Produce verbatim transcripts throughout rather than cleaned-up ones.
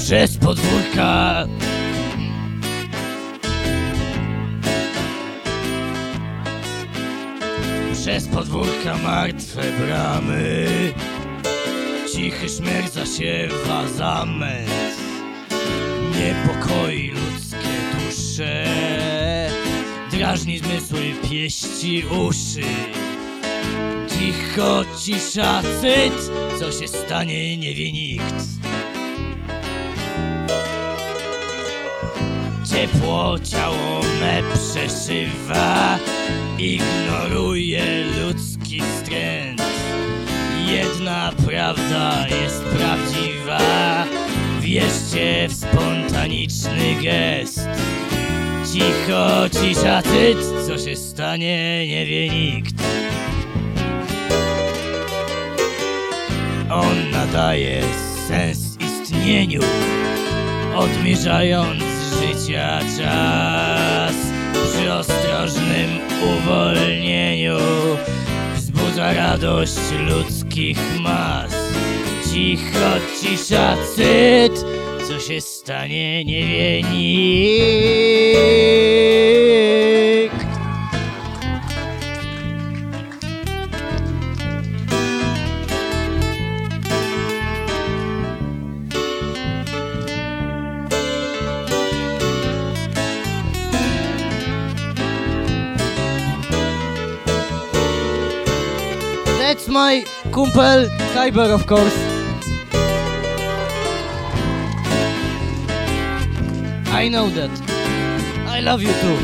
Przez podwórka Przez podwórka martwe bramy cichy szmer zasiewa zamęt. Niepokoi ludzkie dusze, drażni zmysły, pieści uszy. Cicho, cisza, cyt, co się stanie, nie wie nikt. Ciepło ciało me przeszywa, ignoruje ludzki wstręt. Jedna prawda jest prawdziwa, wierzcie w spontaniczny gest. Cicho, cisza, cyt, co się stanie, nie wie nikt. On nadaje sens istnieniu, odmierzając życia czas. Przy ostrożnym uwolnieniu wzbudza radość ludzkich mas. Cicho, cisza, cyt, co się stanie, nie wie nikt. That's my kumpel Cyber, of course. I know that. I love you too.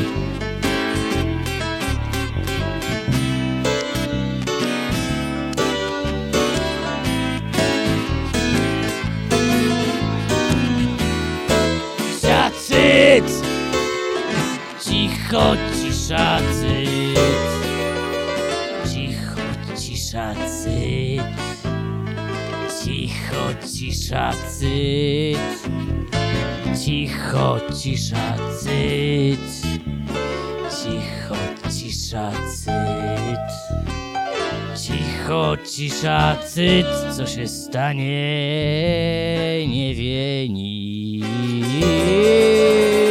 Cisza, cyt! Cicho, cisza, cyt. Cicho, cisza, cyt. Cicho, cisza, cyt. Cicho, cisza, cyt. Cicho, cisza, cyt. Cicho, cisza, cyt, co się stanie, nie wie nikt.